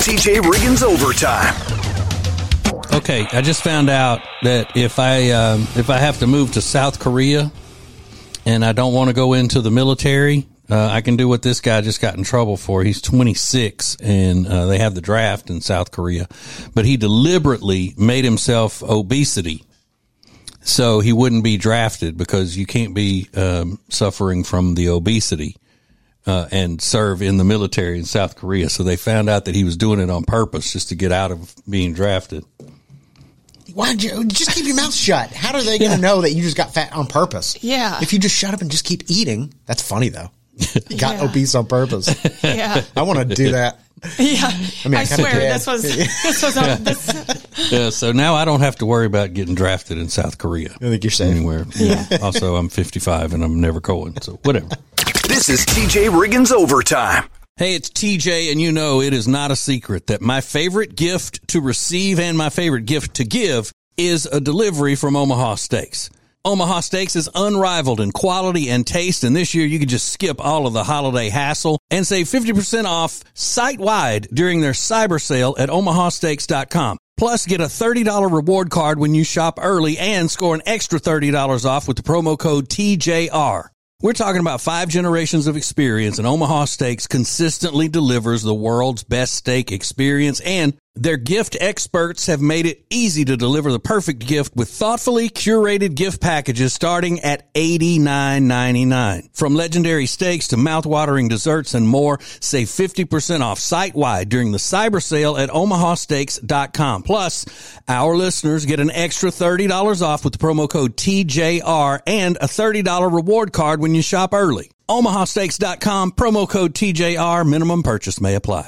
TJ Riggins Overtime. Okay, I just found out that if I have to move to South Korea and I don't want to go into the military, I can do what this guy just got in trouble for. He's 26, and they have the draft in South Korea, but he deliberately made himself obesity so he wouldn't be drafted, because you can't be suffering from the obesity and serve in the military in South Korea. So they found out that he was doing it on purpose just to get out of being drafted. Why'd you just keep your mouth shut? How are they going to know that you just got fat on purpose? Yeah. If you just shut up and just keep eating, that's funny though. Got obese on purpose. Yeah. I want to do that. Yeah. I mean, I swear this was Yeah, so now I don't have to worry about getting drafted in South Korea. I think you're safe anywhere. Yeah. Also, I'm 55 and I'm never going, so whatever. This is TJ Riggins Overtime. Hey, it's TJ, and you know it is not a secret that my favorite gift to receive and my favorite gift to give is a delivery from Omaha Steaks. Omaha Steaks is unrivaled in quality and taste, and this year you can just skip all of the holiday hassle and save 50% off site-wide during their cyber sale at omahasteaks.com. Plus, get a $30 reward card when you shop early and score an extra $30 off with the promo code TJR. We're talking about 5 generations of experience, and Omaha Steaks consistently delivers the world's best steak experience, and their gift experts have made it easy to deliver the perfect gift with thoughtfully curated gift packages starting at $89.99. From legendary steaks to mouth-watering desserts and more, save 50% off site-wide during the cyber sale at omahasteaks.com. Plus, our listeners get an extra $30 off with the promo code TJR and a $30 reward card when you shop early. omahasteaks.com, promo code TJR, minimum purchase may apply.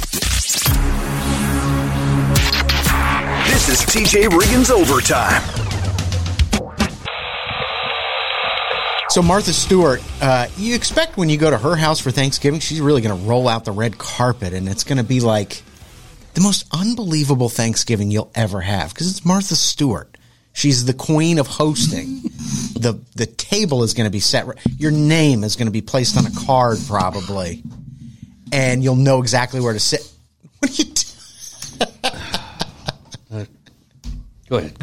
This is TJ Riggins Overtime. So Martha Stewart, you expect when you go to her house for Thanksgiving, she's really going to roll out the red carpet, and it's going to be like the most unbelievable Thanksgiving you'll ever have, because it's Martha Stewart. She's the queen of hosting. The table is going to be set. Your name is going to be placed on a card probably, and you'll know exactly where to sit. What are you doing? Go ahead.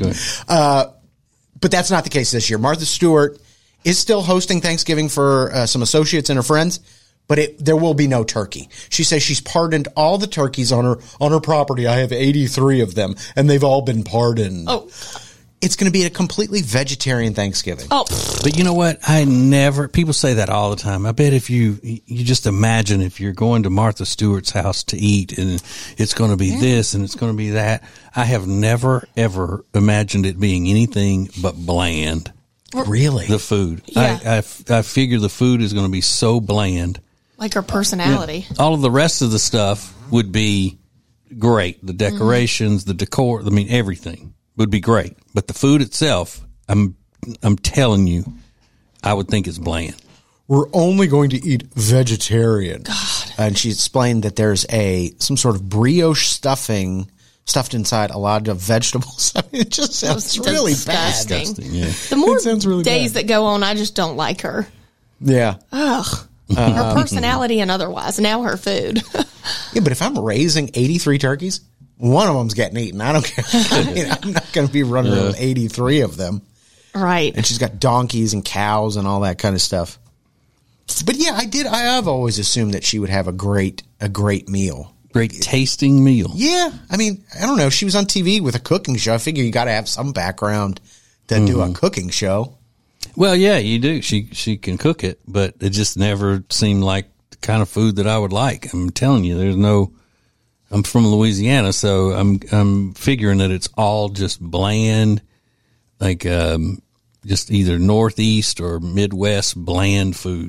But that's not the case this year. Martha Stewart is still hosting Thanksgiving for some associates and her friends, but there will be no turkey. She says she's pardoned all the turkeys on her property. I have 83 of them, and they've all been pardoned. Oh. It's going to be a completely vegetarian Thanksgiving. Oh. But you know what? People say that all the time. I bet if you just imagine if you're going to Martha Stewart's house to eat and it's going to be this and it's going to be that. I have never, ever imagined it being anything but bland. Really? The food. Yeah. I figure the food is going to be so bland. Like her personality. Yeah. All of the rest of the stuff would be great. The decorations, the decor, everything would be great. But the food itself, I'm telling you, I would think it's bland. We're only going to eat vegetarian. God. And she explained that there's some sort of brioche stuffing stuffed inside a lot of vegetables. I mean, it just sounds really bad. Yeah. The more really days bad that go on, I just don't like her. Yeah. Ugh. Her personality and otherwise. Now her food. Yeah, but if I'm raising 83 turkeys, one of them's getting eaten. I don't care. I'm not going to be running around with 83 of them. Right. And she's got donkeys and cows and all that kind of stuff. But yeah, I've always assumed that she would have a great meal. Great tasting meal. Yeah. I mean, I don't know. She was on TV with a cooking show. I figure you got to have some background to do a cooking show. Well, yeah, you do. She can cook it, but it just never seemed like the kind of food that I would like. I'm telling you, I'm from Louisiana, so I'm figuring that it's all just bland, like just either Northeast or Midwest bland food.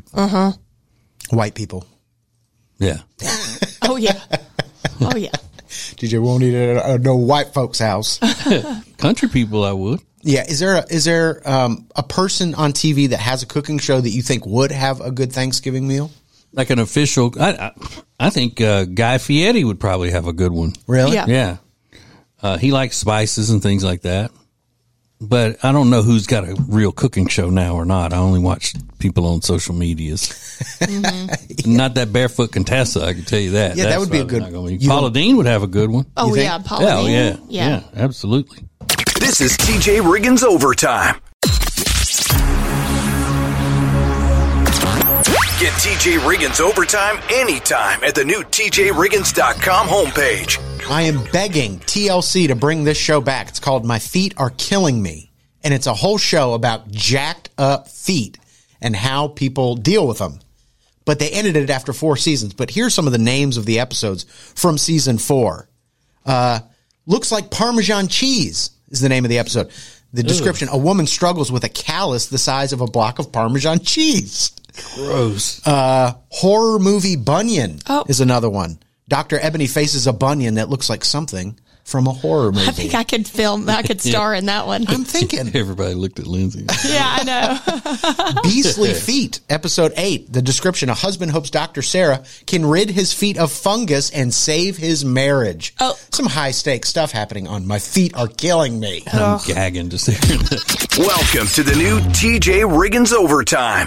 White people. Yeah. Oh, yeah. Oh, yeah. DJ won't eat at no white folks' house. Country people, I would. Yeah. Is there a person on TV that has a cooking show that you think would have a good Thanksgiving meal? Like an official, I think Guy Fieri would probably have a good one. Really? Yeah. Yeah. He likes spices and things like that. But I don't know who's got a real cooking show now or not. I only watch people on social medias. Not that Barefoot Contessa, I can tell you that. Yeah, that would be a good one. Paula Dean would have a good one. Oh, yeah, Paula Dean. Yeah, absolutely. This is TJ Riggins Overtime. Get TJ Riggins Overtime anytime at the new TJRiggins.com homepage. I am begging TLC to bring this show back. It's called My Feet Are Killing Me. And it's a whole show about jacked up feet and how people deal with them. But they ended it after 4 seasons. But here's some of the names of the episodes from season 4. Looks like Parmesan cheese is the name of the episode. The description, a woman struggles with a callus the size of a block of Parmesan cheese. Gross. Horror movie Bunyan is another one. Dr. Ebony faces a bunion that looks like something from a horror movie. I think I could star in that one. I'm thinking. Everybody looked at Lindsay. Yeah, I know. Beastly Feet, episode 8. The description, a husband hopes Dr. Sarah can rid his feet of fungus and save his marriage. Oh. Some high stakes stuff happening on My Feet Are Killing Me. I'm gagging just hearing that. Welcome to the new TJ Riggins Overtime.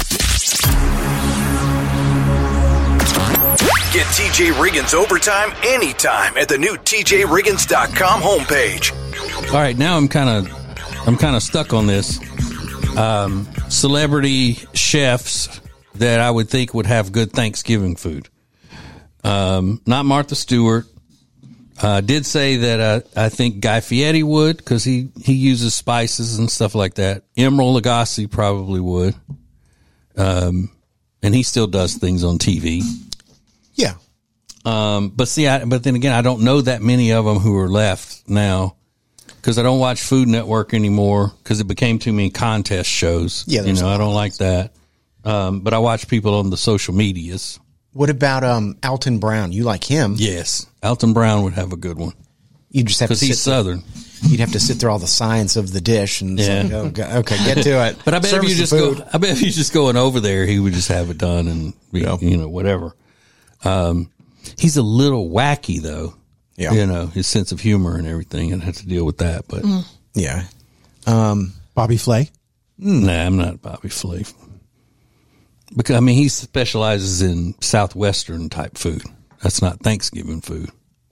Get TJ Riggins Overtime anytime at the new TJRiggins.com homepage. All right, now I'm kind of stuck on this. Celebrity chefs that I would think would have good Thanksgiving food. Not Martha Stewart. Did say that I think Guy Fieri would, because he uses spices and stuff like that. Emeril Lagasse probably would. And he still does things on TV. Yeah. But then again, I don't know that many of them who are left now, because I don't watch Food Network anymore because it became too many contest shows. Yeah, I don't like that. But I watch people on the social medias. What about Alton Brown? You like him? Yes, Alton Brown would have a good one. You just have to because he's Southern. You'd have to sit through all the science of the dish and say, okay, get to it. But I bet if you just going over there, he would just have it done and whatever. He's a little wacky though. Yeah. His sense of humor and everything, and have to deal with that. But yeah. Bobby Flay? Nah, I'm not Bobby Flay. Because he specializes in Southwestern type food. That's not Thanksgiving food.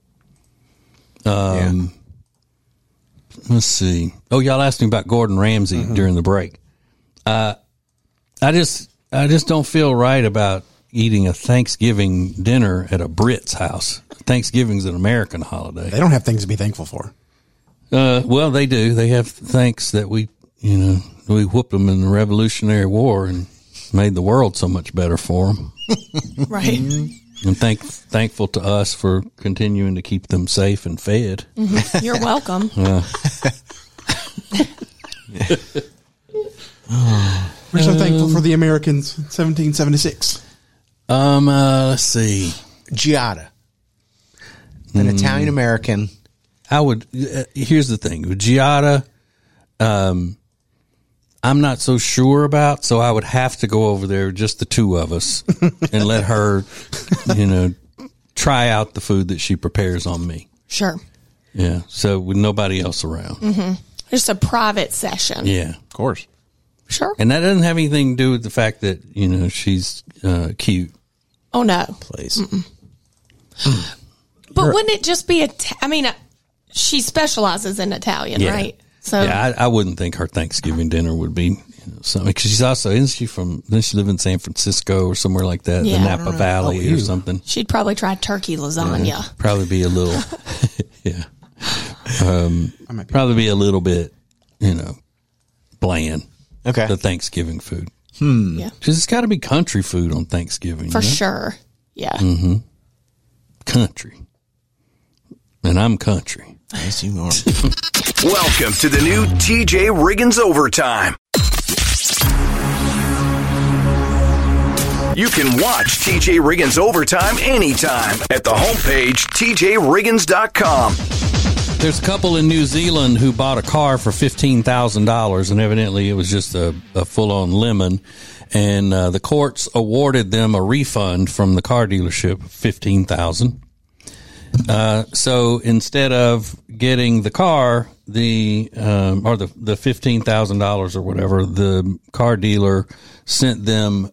Let's see. Oh, y'all asked me about Gordon Ramsay during the break. I just don't feel right about eating a Thanksgiving dinner at a Brit's house. Thanksgiving's an American holiday. They don't have things to be thankful for. Well, they do. They have thanks that we whooped them in the Revolutionary War and made the world so much better for them. Right. And thankful to us for continuing to keep them safe and fed. Mm-hmm. You're welcome. We're so thankful for the Americans in 1776. Let's see. Giada. An Italian American. I would, here's the thing. With Giada, I'm not so sure about, so I would have to go over there, just the two of us, and let her, try out the food that she prepares on me. Sure. Yeah. So with nobody else around. Mm-hmm. Just a private session. Yeah. Of course. Sure. And that doesn't have anything to do with the fact that, she's cute. Oh, no. Please. But wouldn't it just be she specializes in Italian, right? So yeah, I wouldn't think her Thanksgiving dinner would be something, because she's also, doesn't she live in San Francisco or somewhere like that, the Napa Valley or something? She'd probably try turkey lasagna. Probably be a little, probably be a little bit, bland. Okay. The Thanksgiving food. Yeah. Because it's got to be country food on Thanksgiving. For sure. Yeah. Mm-hmm. Country. And I'm country. Yes, you are. Welcome to the new TJ Riggins Overtime. You can watch TJ Riggins Overtime anytime at the homepage, TJRiggins.com. There's a couple in New Zealand who bought a car for $15,000, and evidently it was just a full-on lemon. And the courts awarded them a refund from the car dealership of $15,000. So instead of getting the car, the $15,000 or whatever, the car dealer sent them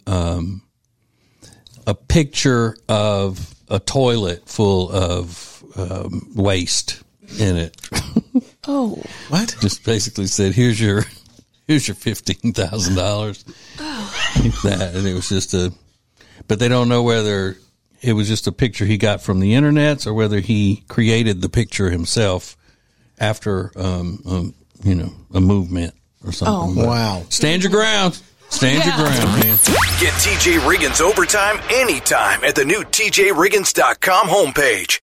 a picture of a toilet full of waste in it. Oh, What? Just basically said, here's your $15,000. That, and it was just but they don't know whether it was just a picture he got from the internet or whether he created the picture himself after, a movement or something. Oh. Wow. Stand your ground. Stand your ground, man. Get TJ Riggins Overtime anytime at the new TJRiggins.com homepage.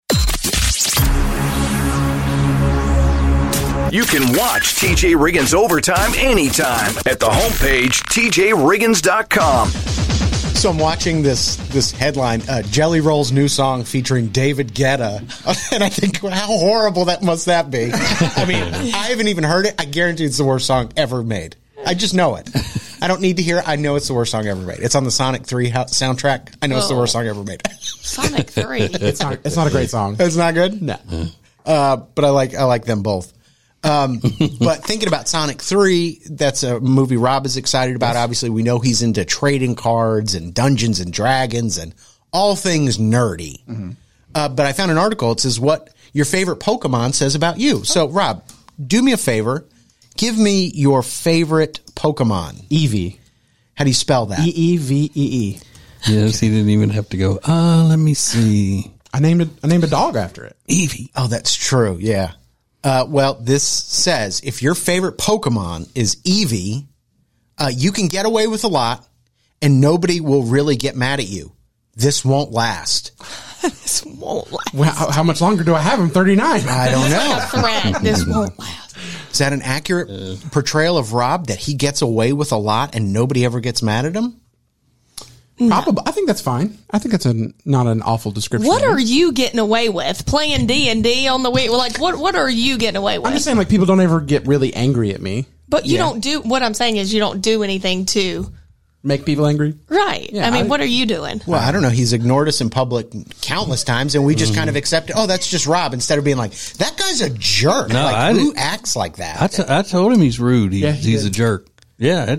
You can watch TJ Riggins Overtime anytime at the homepage, TJRiggins.com. So I'm watching this headline, Jelly Roll's new song featuring David Guetta. And I think, how horrible that must that be? I mean, I haven't even heard it. I guarantee it's the worst song ever made. I just know it. I don't need to hear it. I know it's the worst song ever made. It's on the Sonic 3 soundtrack. I know it's the worst song ever made. Sonic 3. It's not a great song. It's not good? No. But I like them both. But thinking about Sonic 3, that's a movie Rob is excited about. Obviously, we know he's into trading cards and Dungeons and Dragons and all things nerdy. But I found an article. It says what your favorite Pokemon says about you. So, Rob, do me a favor. Give me your favorite Pokemon. Eevee. How do you spell that? Eevee. Yes, he didn't even have to go, let me see. I named a dog after it. Eevee. Oh, that's true. Yeah. Well, this says if your favorite Pokemon is Eevee, you can get away with a lot and nobody will really get mad at you. This won't last. This won't last. Well, how much longer do I have? I'm 39. I don't know. Threat. This won't last. Is that an accurate portrayal of Rob, that he gets away with a lot and nobody ever gets mad at him? Probably. I think that's fine. I think that's not an awful description. What are you getting away with? Playing D&D on the week? Like, what are you getting away with? I'm just saying, like, people don't ever get really angry at me. But you don't do, what I'm saying is you don't do anything to. Make people angry? Right. Yeah, I mean, what are you doing? Well, I don't know. He's ignored us in public countless times, and we just kind of accepted, oh, that's just Rob, instead of being like, that guy's a jerk. No, like, who acts like that? I told him he's rude. Yeah, He's a jerk. Yeah.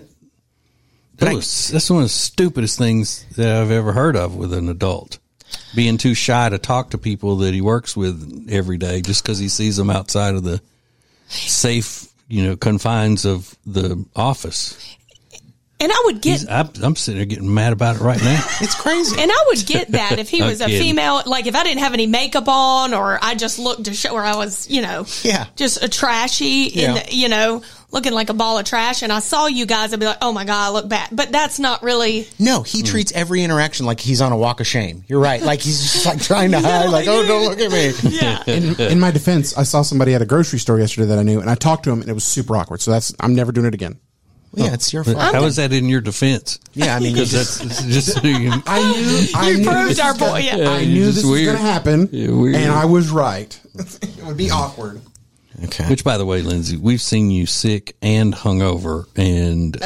That's one of the stupidest things that I've ever heard of with an adult. Being too shy to talk to people that he works with every day just because he sees them outside of the safe, confines of the office. And I would get. I'm sitting there getting mad about it right now. It's crazy. And I would get that if he was a kidding. female, like if I didn't have any makeup on, or I just looked to show where I was, just a trashy, looking like a ball of trash, and I saw you guys, I'd be like, oh my God, I look bad. But that's not really. No, he treats every interaction like he's on a walk of shame. You're right. Like he's just like trying to hide, like, oh, don't look at me. Yeah. In my defense, I saw somebody at a grocery store yesterday that I knew, and I talked to him, and it was super awkward. So I'm never doing it again. Yeah, it's your fault. How is that in your defense? Yeah, I mean, Because that's just so you can, I You knew proved this our was gonna- point. Yeah. I you're knew just this was weird. going to happen, You're weird. and I was right. It would be awkward. Okay. Which, by the way, Lindsay, we've seen you sick and hungover, and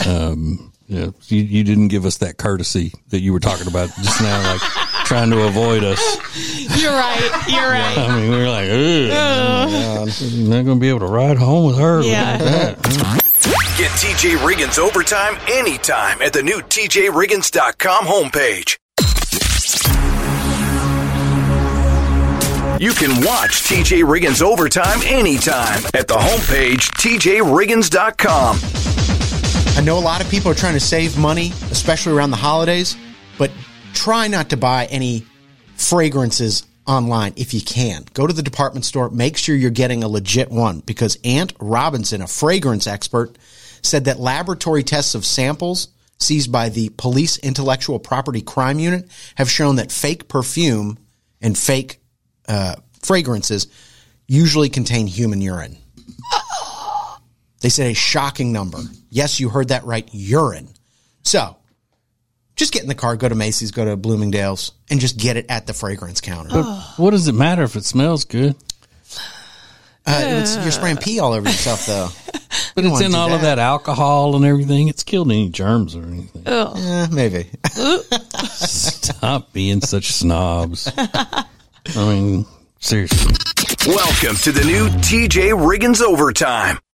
you didn't give us that courtesy that you were talking about just now, like trying to avoid us. You're right. You're right. I mean, we were like, I'm not going to be able to ride home with her. Yeah. Look at that. Get TJ Riggins Overtime anytime at the new TJRiggins.com homepage. You can watch TJ Riggins Overtime anytime at the homepage, TJRiggins.com. I know a lot of people are trying to save money, especially around the holidays, but try not to buy any fragrances online if you can. Go to the department store, make sure you're getting a legit one, because Ant Robinson, a fragrance expert, said that laboratory tests of samples seized by the Police Intellectual Property Crime Unit have shown that fake perfume and fake fragrances usually contain human urine. They said a shocking number. Yes, you heard that right, urine. So, just get in the car, go to Macy's, go to Bloomingdale's, and just get it at the fragrance counter. But what does it matter if it smells good? You're spraying pee all over yourself, though. But it's in all of that alcohol and everything. It's killed any germs or anything. Maybe. Stop being such snobs. I mean, Seriously. Welcome to the new TJ Riggins Overtime.